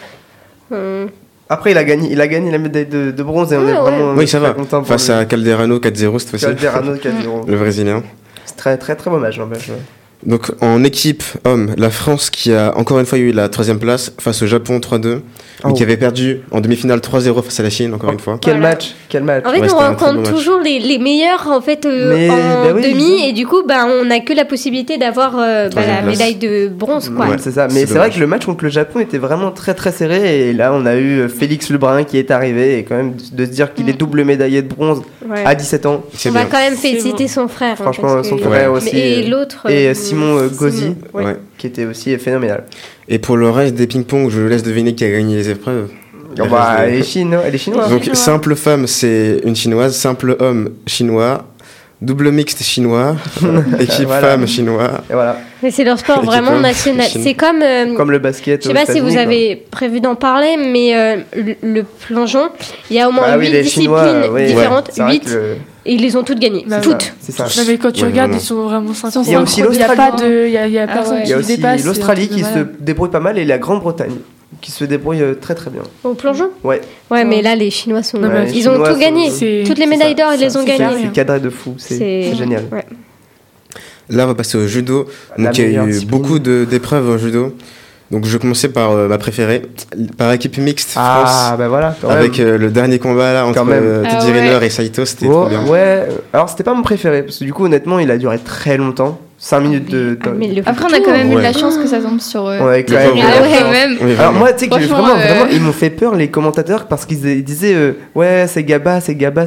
Après il a gagné la médaille de bronze et on est vraiment ça va. content face à Calderano 4-0 cette fois-ci. Calderano 4-0. Le Brésilien. C'est très très très dommage. Donc en équipe homme, la France qui a encore une fois eu la 3e place face au Japon 3-2, mais qui avait perdu en demi-finale 3-0 face à la Chine encore une fois. Quel match. En fait, on rencontre toujours les meilleurs en fait en demi et du coup on n'a que la possibilité d'avoir la médaille de bronze quoi. Ouais, c'est ça. Mais c'est vrai que le match contre le Japon était vraiment très très serré et là on a eu Félix Lebrun qui est arrivé et quand même de se dire qu'il est double médaillé de bronze à 17 ans. On va quand même féliciter son frère. Franchement, son frère aussi. Et l'autre. Et Simon Gauzy, qui était aussi phénoménal. Et pour le reste des ping-pong, je laisse deviner qui a gagné les épreuves. Elle est chinoise. Donc simple femme, c'est une chinoise, simple homme chinois, double mixte chinois, équipe femme chinois. Et voilà. Mais c'est leur sport vraiment national. C'est comme le basket. Je sais pas si vous avez prévu d'en parler, mais le plongeon, il y a au moins 8 disciplines différentes. 8. Et ils les ont toutes gagnées. Toutes. C'est ça. Mais quand tu regardes, ils sont vraiment sympas. Il y a aussi l'Australie. Il y a personne qui se dépasse. Il y a aussi l'Australie qui se débrouille pas mal et la Grande-Bretagne qui se débrouille très très bien. Au plongeon ? Ouais, mais là, les Chinois sont... ils ont tout gagné. Toutes les médailles d'or, ils les ont gagnées. C'est cadré de fou. C'est génial. Là, on va passer au judo. Donc, il y a eu beaucoup d'épreuves au judo. Donc, je vais commencer par ma préférée, par équipe mixte France. Voilà. Avec le dernier combat là entre Teddy Riner et Saito, c'était trop bien. Ouais, alors c'était pas mon préféré, parce que du coup, honnêtement, il a duré très longtemps. 5 minutes Après, on a quand même eu de la chance que ça tombe sur eux. Ouais, quand même. Alors, moi, tu sais que vraiment, ils m'ont fait peur, les commentateurs, parce qu'ils disaient c'est Gaba.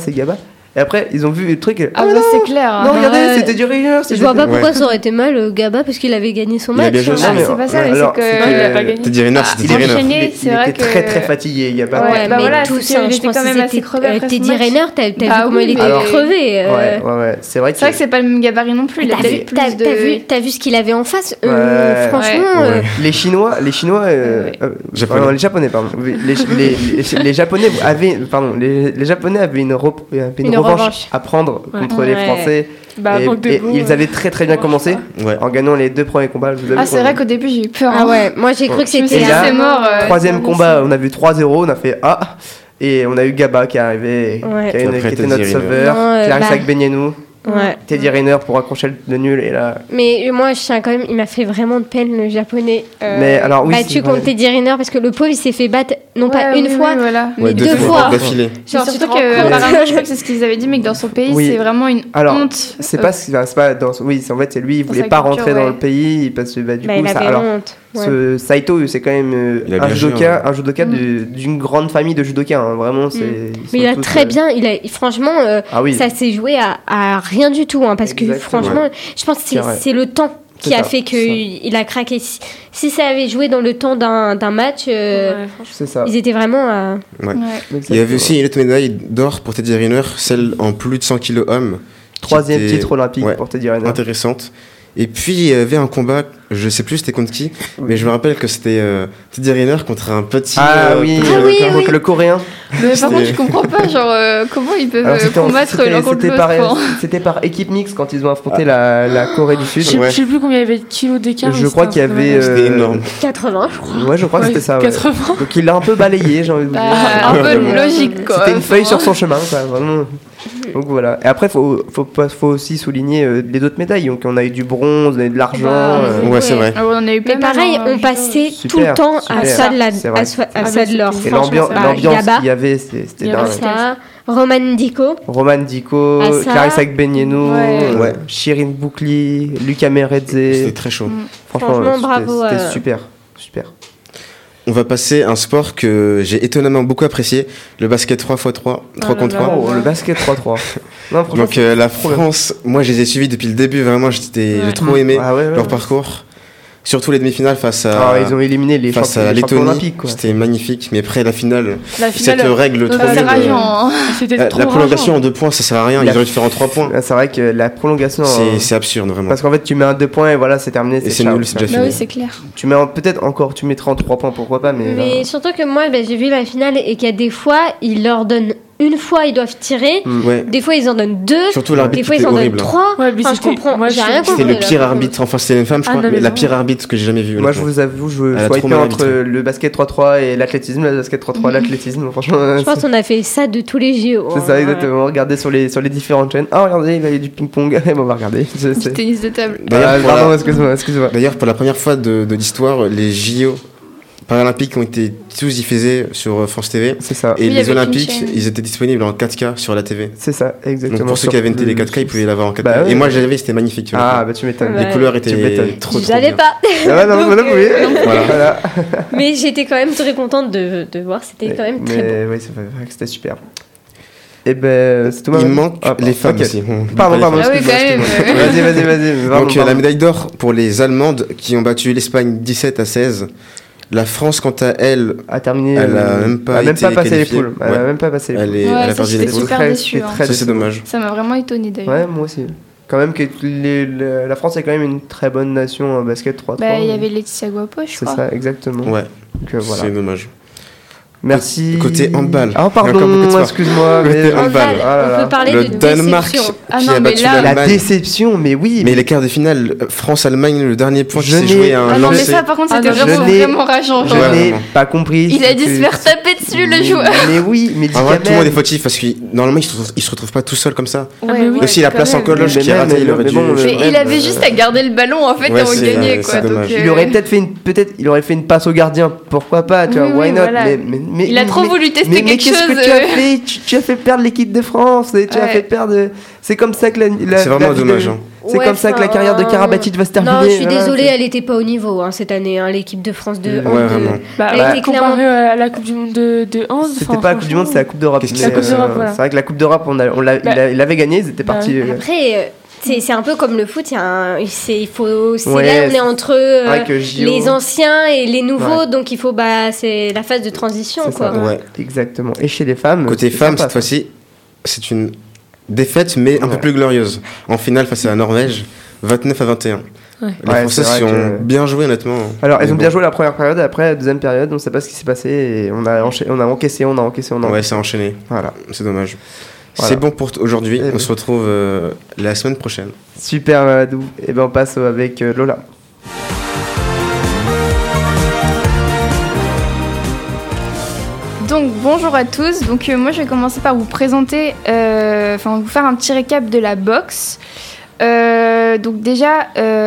Et après, ils ont vu le truc. C'est clair. Non, regardez, c'était du Riner. Je vois pas pourquoi ça aurait été mal, Gaba, parce qu'il avait gagné son match. C'est pas ça, mais c'est que. Il a pas gagné. Teddy Riner, c'était Teddy Riner. Il était très très fatigué, Gaba. Mais tout ça, je pense que c'était Teddy Riner, t'as vu comment il était crevé. Ouais, c'est vrai que c'est pas le même gabarit non plus. T'as vu ce qu'il avait en face. Franchement. Les Chinois. Les Japonais, pardon. Les Japonais avaient une revanche à prendre contre les Français. Et ils avaient très très bien commencé en gagnant les 2 premiers combats. C'est vrai qu'au début j'ai eu peur. Moi j'ai cru que c'était mort. 3e combat, on a vu 3-0, on a fait et on a eu Gaba qui est arrivé, qui était notre sauveur, Clarissa Agbenienou. Teddy Riner pour accrocher le nul et là. Mais moi je tiens quand même, il m'a fait vraiment de peine le japonais battu contre Teddy Riner parce que le pauvre il s'est fait battre non pas une fois mais 2 fois d'affilée. Surtout que apparemment je crois que c'est ce qu'ils avaient dit mais que dans son pays c'est vraiment une honte. C'est pas dans en fait c'est lui il voulait pas rentrer dans le pays parce que du coup ça alors Saito c'est quand même un judoka d'une grande famille de judokas vraiment mais il a très bien franchement ça s'est joué à rien du tout parce que franchement je pense que c'est le temps qui a fait qu'il a craqué. Si ça avait joué dans le temps d'un match, c'est ça. Ils étaient vraiment... Il y avait aussi une autre médaille d'or pour Teddy Riner, celle en plus de 100 kg homme. 3e titre olympique pour Teddy Riner. Intéressante. Et puis il y avait un combat, je sais plus c'était contre qui, mais je me rappelle que c'était Teddy Riner contre un petit... contre le coréen. Mais par contre je comprends pas, comment ils peuvent combattre l'un contre l'autre. C'était par équipe mixte quand ils ont affronté la Corée du Sud. Je sais plus combien il y avait de kilos d'écart. Je crois qu'il y avait... C'était énorme. 80 je crois. Ouais je crois que c'était ça. 80. Donc il l'a un peu balayé, j'ai envie de dire. Un peu logique quoi. C'était une feuille sur son chemin quoi, vraiment. Donc voilà. Et après, faut aussi souligner les autres médailles. Donc on a eu du bronze, on a eu de l'argent. C'est vrai. On a eu mais pareil, on passait tout le temps à ça de l'or. Et l'ambiance qu'il y avait, c'était dingue. Roman Diko, Clarissa Agbenienou, Shirin Boukli, Lucas Meredze. C'était très chaud. Franchement, bravo. C'était super. On va passer à un sport que j'ai étonnamment beaucoup apprécié, le basket 3x3, 3 contre 3. Oh, le basket 3x3. Donc la France, moi je les ai suivis depuis le début, vraiment j'ai trop aimé leur parcours. Surtout les demi-finales face à... ils ont éliminé les champions olympiques. C'était magnifique, mais après la finale cette règle trop nulle. C'était trop la prolongation en 2 points, ça sert à rien, ils auraient dû faire en 3 points. C'est vrai que la prolongation... C'est absurde, vraiment. Parce qu'en fait, tu mets un 2 points et voilà, c'est terminé. Et c'est nul, c'est déjà fini. Oui, c'est clair. Tu mets peut-être encore, tu mettras en 3 points, pourquoi pas, mais surtout que moi, j'ai vu la finale et qu'il y a des fois, ils leur donnent... Une fois, ils doivent tirer. Des fois, ils en donnent 2. Surtout l'arbitre, des fois, ils en donnent 3. Je comprends. J'ai rien compris. C'était le pire arbitre. Enfin, c'était une femme, je crois. Mais la pire arbitre que j'ai jamais vue. Moi, je vous avoue, je choisis entre le basket 3-3 et l'athlétisme. Le basket 3-3 l'athlétisme. Franchement. Je pense qu'on a fait ça de tous les JO. C'est ça, exactement. Regardez sur les différentes chaînes. Ah, regardez, il y a du ping-pong. On va regarder. Du tennis de table. Pardon, excuse-moi. D'ailleurs, pour la première fois de l'histoire, les JO paralympiques ont été tous diffusés sur France TV. C'est ça. Et les Olympiques, ils étaient disponibles en 4K sur la TV. C'est ça, exactement. Donc pour ceux qui avaient une télé 4K, ils pouvaient l'avoir en 4K. Et moi, j'avais, c'était magnifique. Tu m'étonnes. Les couleurs étaient trop bien. J'avais pas. Voilà. Mais j'étais quand même très contente de voir. C'était quand même très beau. Oui, c'est vrai que c'était super. Et c'est tout. Il manque les femmes aussi. Pardon. Vas-y. Donc la médaille d'or pour les Allemandes qui ont battu l'Espagne 17-16. La France, quant à elle, a terminé. Elle a même pas passé les poules. Elle a même pas passé les poules. Elle a perdu les poules. Super déçu. C'est dommage. Ça m'a vraiment étonné d'ailleurs. Ouais, moi aussi. Quand même que la France est quand même une très bonne nation en basket 3-3. Il y avait Laetitia Guapo, je crois. C'est ça, exactement. Ouais. Donc, voilà. C'est dommage. Merci. Côté handball. Ah pardon, excuse-moi. Côté handball. On peut parler le de Danemark déception. qui a battu l'Allemagne. La déception, mais oui. Mais les quarts de finale, France-Allemagne, le dernier point qui s'est joué à un non, lancer. mais ça par contre c'était vraiment rageant. Je n'ai pas compris. Il a dû se faire taper dessus le joueur. Mais oui, mais tout le monde est fautif parce que normalement il se retrouve pas tout seul comme ça. Aussi la place en coloche qui a raté, il aurait dû. Il avait juste à garder le ballon en fait et on gagnait quoi. Il aurait peut-être fait une passe au gardien, pourquoi pas, tu vois, why not. Mais il a trop voulu tester quelque chose. Mais qu'est-ce que tu as fait? Tu as fait perdre l'équipe de France. Tu as fait perdre. C'est comme ça que c'est vraiment dommage. C'est comme ça que la carrière de Karabatic va se terminer. Non, je suis désolée, elle n'était pas au niveau cette année, l'équipe de France de hand. Ouais, vraiment. Elle était comparée à la Coupe du Monde de hand. C'était pas la Coupe du Monde, c'était la Coupe d'Europe. C'est vrai que la Coupe d'Europe, il avait gagné, ils étaient partis. Après. C'est un peu comme le foot, là on est entre les anciens et les nouveaux, donc il faut c'est la phase de transition quoi. Exactement. Et chez les femmes, côté femmes cette fois-ci, c'est une défaite mais un peu plus glorieuse. En finale face à la Norvège, 29-21. Les Françaises ont bien joué honnêtement. Alors elles ont bien joué la première période, après la deuxième période, on ne sait pas ce qui s'est passé et on a encaissé. Ouais, ça a enchaîné. Voilà, c'est dommage. Voilà. C'est bon pour aujourd'hui, on se retrouve la semaine prochaine. Super Mamadou, et on passe avec Lola. Donc bonjour à tous, donc moi je vais commencer par vous présenter, vous faire un petit récap de la boxe. Donc déjà,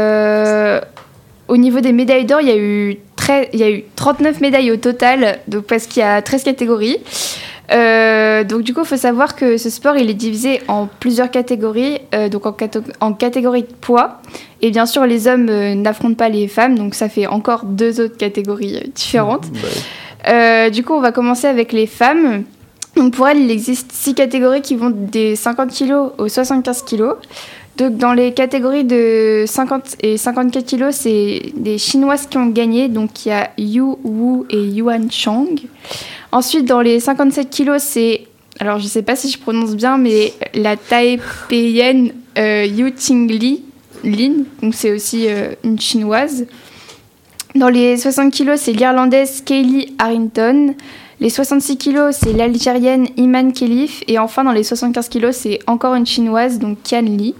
au niveau des médailles d'or, il y a eu 39 médailles au total, donc parce qu'il y a 13 catégories. Donc du coup il faut savoir que ce sport il est divisé en plusieurs catégories, donc en catégorie de poids, et bien sûr les hommes n'affrontent pas les femmes, donc ça fait encore 2 autres catégories différentes. Du coup on va commencer avec les femmes. Donc pour elles il existe 6 catégories qui vont des 50 kg aux 75 kg. Donc, dans les catégories de 50 et 54 kilos, c'est des Chinoises qui ont gagné. Donc, il y a Yu Wu et Yuan Chang. Ensuite, dans les 57 kilos, c'est... Alors, je ne sais pas si je prononce bien, mais la Taipeienne Yu Tinglin. Donc, c'est aussi une Chinoise. Dans les 60 kilos, c'est l'Irlandaise Kaylee Harrington. Les 66 kilos, c'est l'Algérienne Iman Khelif. Et enfin, dans les 75 kilos, c'est encore une Chinoise, donc Qian Li.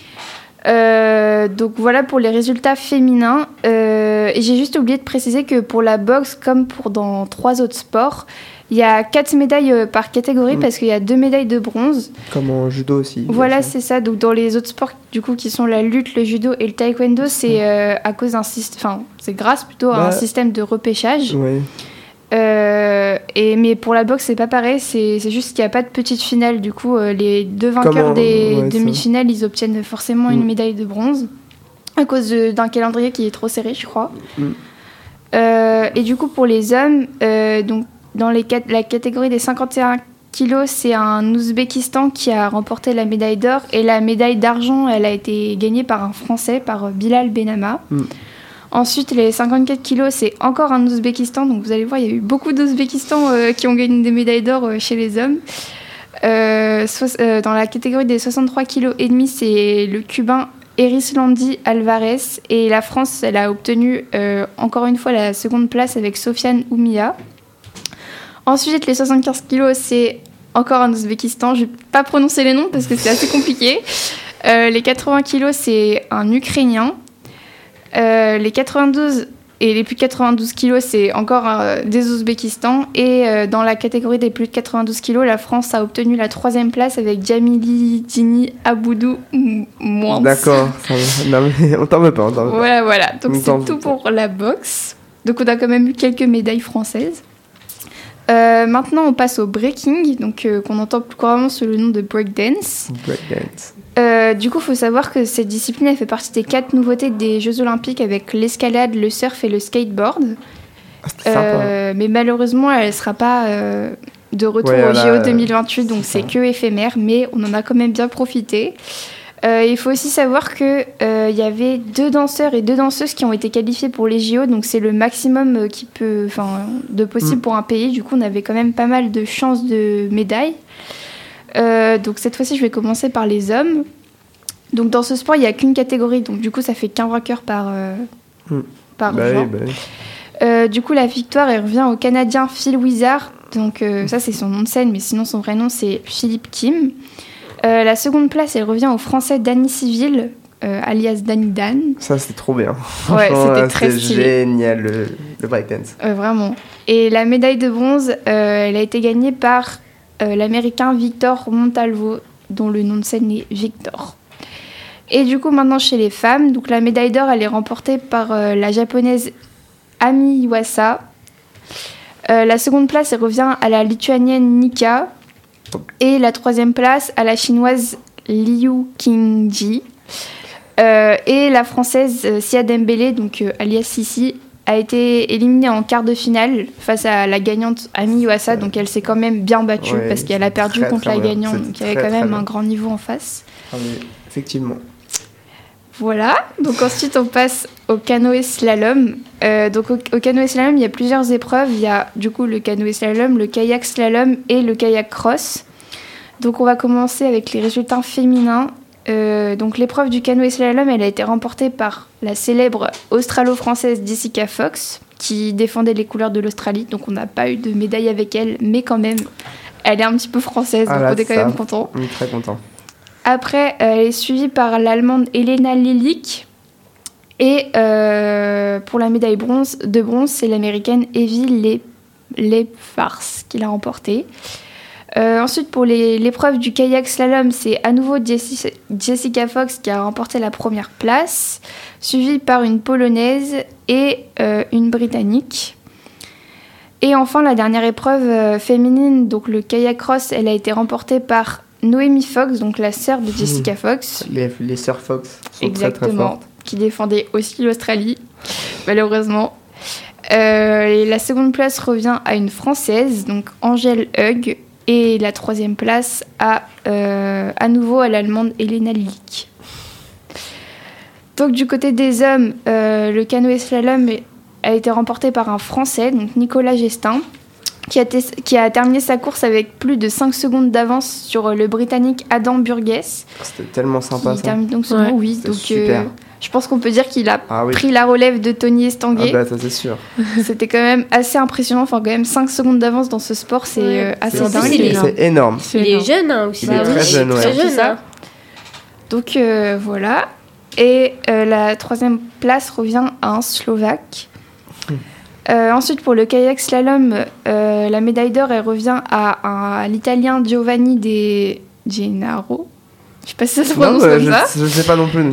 Donc voilà pour les résultats féminins. Et j'ai juste oublié de préciser que pour la boxe, comme pour dans 3 autres sports, il y a 4 médailles par catégorie parce qu'il y a 2 médailles de bronze. Comme en judo aussi. Voilà, c'est ça. Donc dans les autres sports, du coup, qui sont la lutte, le judo et le taekwondo, c'est à cause d'un système... Enfin, c'est grâce plutôt à un système de repêchage. Ouais. Mais pour la boxe, c'est pas pareil. C'est juste qu'il n'y a pas de petite finale. Du coup, les 2 vainqueurs des demi-finales, ils obtiennent forcément une médaille de bronze à cause d'un calendrier qui est trop serré, je crois. Et du coup, pour les hommes, donc dans la catégorie des 51 kilos, c'est un Ouzbékistan qui a remporté la médaille d'or. Et la médaille d'argent, elle a été gagnée par un Français, par Bilal Benama. Ensuite, les 54 kilos, c'est encore un Ouzbékistan. Donc, vous allez voir, il y a eu beaucoup d'Ouzbékistan qui ont gagné des médailles d'or chez les hommes. Dans la catégorie des 63 kilos et demi, c'est le Cubain Erislandi Alvarez. Et la France, elle a obtenu encore une fois la seconde place avec Sofiane Oumia. Ensuite, les 75 kilos, c'est encore un Ouzbékistan. Je ne vais pas prononcer les noms parce que c'est assez compliqué. Les 80 kilos, c'est un Ukrainien. Les 92 et les plus de 92 kilos, c'est encore des Ouzbékistan. Et dans la catégorie des plus de 92 kilos, la France a obtenu la 3e place avec Jamili Dini Aboudou Mouans. D'accord, non, mais on t'en veut pas. Voilà. Donc c'est tout pour la boxe. Donc on a quand même eu quelques médailles françaises. Maintenant, on passe au breaking, donc qu'on entend plus couramment sous le nom de breakdance. Du coup, il faut savoir que cette discipline elle fait partie des 4 nouveautés des Jeux Olympiques avec l'escalade, le surf et le skateboard. Mais malheureusement, elle ne sera pas de retour au JO 2028, donc c'est que éphémère, mais on en a quand même bien profité. Il faut aussi savoir qu'il y avait 2 danseurs et 2 danseuses qui ont été qualifiés pour les JO, donc c'est le maximum de possible pour un pays. Du coup, on avait quand même pas mal de chances de médailles. Donc cette fois-ci, je vais commencer par les hommes. Donc dans ce sport, il n'y a qu'une catégorie, donc du coup, ça fait qu'un vainqueur par genre. Du coup, la victoire, elle revient au Canadien Phil Wizard. Donc ça, c'est son nom de scène, mais sinon son vrai nom, c'est Philippe Kim. La seconde place, elle revient au Français Danny Civil, alias Danny Dan. Ça, c'était trop bien. Ouais, c'était très stylé. Génial, le breakdance. Vraiment. Et la médaille de bronze, elle a été gagnée par l'Américain Victor Montalvo, dont le nom de scène est Victor. Et du coup, maintenant, chez les femmes, donc la médaille d'or, elle est remportée par la Japonaise Ami Iwasa. La seconde place, elle revient à la Lituanienne Nika. Et la 3e place à la Chinoise Liu Qingji. Et la Française Sia Dembélé, donc alias Sissi, a été éliminée en quart de finale face à la gagnante Ami Iwasa. Donc elle s'est quand même bien battue parce qu'elle a perdu contre la gagnante. Donc il y avait quand même un grand niveau en face. Ah oui, effectivement. Voilà, donc ensuite on passe au canoë slalom. Donc au canoë slalom, il y a plusieurs épreuves. Il y a du coup le canoë slalom, le kayak slalom et le kayak cross. Donc on va commencer avec les résultats féminins. Donc l'épreuve du canoë slalom, elle a été remportée par la célèbre australo-française Jessica Fox, qui défendait les couleurs de l'Australie. Donc on n'a pas eu de médaille avec elle, mais quand même, elle est un petit peu française, donc on est quand même content. On est très content. Après, elle est suivie par l'Allemande Elena Lilich. Et pour la médaille de bronze, c'est l'Américaine Evie Lephars qui l'a remportée. Ensuite, pour l'épreuve du kayak slalom, c'est à nouveau Jessica Fox qui a remporté la 1re place, suivie par une Polonaise et une Britannique. Et enfin, la dernière épreuve féminine, donc le kayak cross, elle a été remportée par Noémie Fox, donc la sœur de Jessica Fox. Les sœurs Fox sont exactement, très très fortes. Qui défendait aussi l'Australie, malheureusement. Et la seconde place revient à une Française, donc Angèle Hug, et la 3e place à nouveau à l'Allemande Elena Lilich. Donc du côté des hommes, le canoë slalom a été remporté par un Français, donc Nicolas Gestin, qui a terminé sa course avec plus de 5 secondes d'avance sur le Britannique Adam Burgess. C'était tellement sympa, ça. Il termine donc son nom, oui. Donc, super. Je pense qu'on peut dire qu'il a pris la relève de Tony Estanguet. Ah bah ça c'est sûr. C'était quand même assez impressionnant. Enfin, quand même 5 secondes d'avance dans ce sport, c'est assez dingue. C'est énorme. Il est jeune aussi. Il est très jeune, ouais. Très jeune, hein. Donc voilà. Et la 3e place revient à un Slovaque. Ensuite, pour le kayak slalom, la médaille d'or elle revient à l'Italien Giovanni De Gennaro. Je sais pas si ça se prononce comme ça. Je sais pas non plus.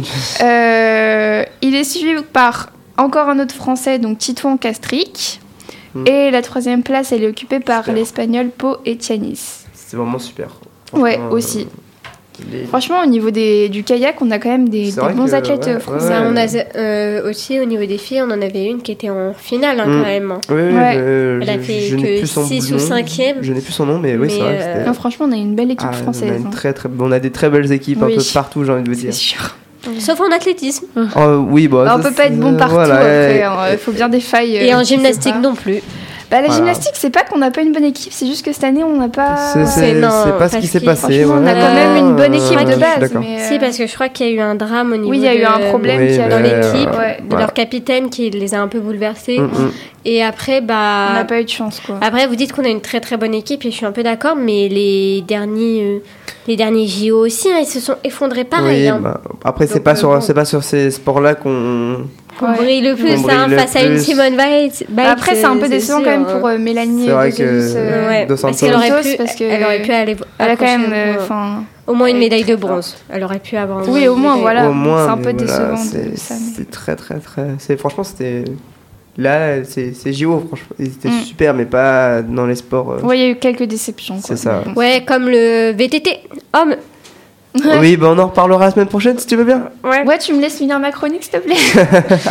Il est suivi par encore un autre Français, donc Titouan Castric. Et la 3e place, elle est occupée par l'Espagnol Pau Etianis. C'est vraiment super. Ouais, aussi. Franchement, au niveau du kayak, on a quand même des bons athlètes français. On a aussi, au niveau des filles, on en avait une qui était en finale quand même. Oui, elle a fait que 6 ou 5e. Je n'ai plus son nom, mais oui, c'est vrai. Non, franchement, on a une belle équipe française. On a des très belles équipes un peu partout, j'ai envie de vous dire. C'est sûr. Sauf en athlétisme. Oui, on peut pas être bon partout après. Il faut bien des failles. Et en gymnastique non plus. La gymnastique, c'est pas qu'on n'a pas une bonne équipe, c'est juste que cette année, on n'a pas... C'est pas ce qui s'est passé. On a quand même une bonne équipe de base. Si, parce que je crois qu'il y a eu un drame au niveau il y a eu un problème dans l'équipe, de leur capitaine qui les a un peu bouleversés. Et après, on n'a pas eu de chance, quoi. Après, vous dites qu'on a une très très bonne équipe, et je suis un peu d'accord, mais les derniers JO aussi, ils se sont effondrés pareil. Après, c'est pas sur ces sports-là qu'on brille le plus, face à une Simone Biles. Après, c'est un peu décevant quand même pour Mélanie Dos Santos. Parce qu'elle aurait pu aller. Elle a quand même. Au moins une médaille de bronze. Elle aurait pu avoir. Oui, au moins, voilà. C'est un peu décevant. C'est très, très, très. Franchement, c'était. Là, c'est JO, franchement. C'était super, mais pas dans les sports. Oui, il y a eu quelques déceptions. C'est ça. Ouais, comme le VTT homme. Oui, on en reparlera la semaine prochaine si tu veux bien. Ouais, tu me laisses finir ma chronique s'il te plaît.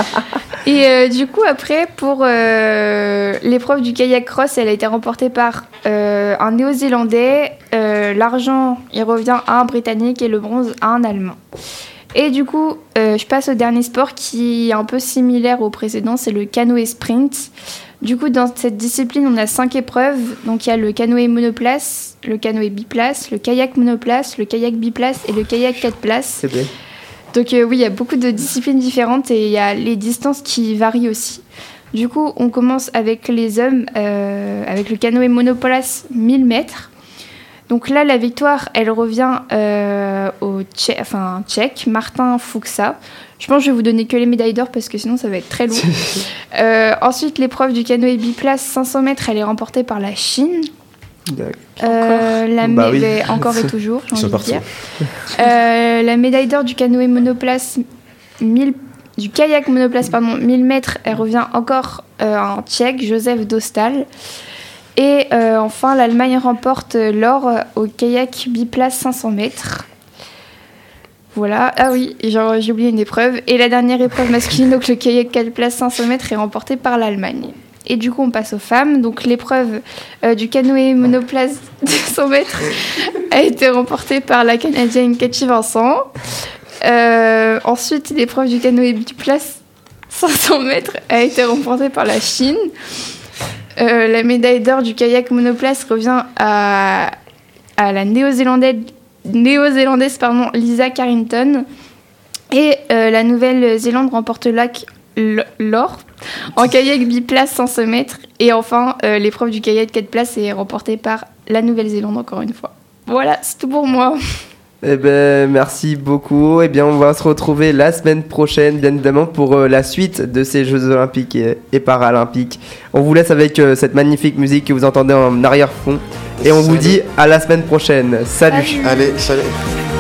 Et du coup, après, pour l'épreuve du kayak cross, elle a été remportée par un Néo-Zélandais. L'argent, il revient à un Britannique et le bronze à un Allemand. Et du coup, je passe au dernier sport qui est un peu similaire au précédent, c'est le canoë sprint. Du coup, dans cette discipline, on a 5 épreuves. Donc, il y a le canoë monoplace, le canoë biplace, le kayak monoplace, le kayak biplace et le kayak 4 places. C'est bien. Donc, oui, il y a beaucoup de disciplines différentes et il y a les distances qui varient aussi. Du coup, on commence avec les hommes, avec le canoë monoplace 1000 mètres. Donc là, la victoire, elle revient au Tchèque, Martin Fuchsa. Je pense que je vais vous donner que les médailles d'or parce que sinon ça va être très long. Ensuite, l'épreuve du canoë biplace 500 mètres, elle est remportée par la Chine. Encore et toujours, j'ai envie de dire. La médaille d'or du canoë monoplace du kayak monoplace 1000 mètres, elle revient encore à un Tchèque, Joseph Dostal. Et enfin, l'Allemagne remporte l'or au kayak biplace 500 mètres. Voilà. Ah oui, j'ai oublié une épreuve. Et la dernière épreuve masculine, donc le kayak 4 places 500 mètres, est remportée par l'Allemagne. Et du coup, on passe aux femmes. Donc l'épreuve du canoë monoplace 200 mètres a été remportée par la Canadienne Cathy Vincent. Ensuite, l'épreuve du canoë biplace 500 mètres a été remportée par la Chine. La médaille d'or du kayak monoplace revient à la néo-zélandaise Lisa Carrington. Et la Nouvelle-Zélande remporte l'or en kayak biplace 500 mètres. Et enfin, l'épreuve du kayak 4 places est remportée par la Nouvelle-Zélande encore une fois. Voilà, c'est tout pour moi. Eh ben, merci beaucoup. Eh bien, on va se retrouver la semaine prochaine, bien évidemment, pour la suite de ces Jeux Olympiques et Paralympiques. On vous laisse avec cette magnifique musique que vous entendez en arrière-fond. Et on vous dit à la semaine prochaine. Salut. Allez, salut.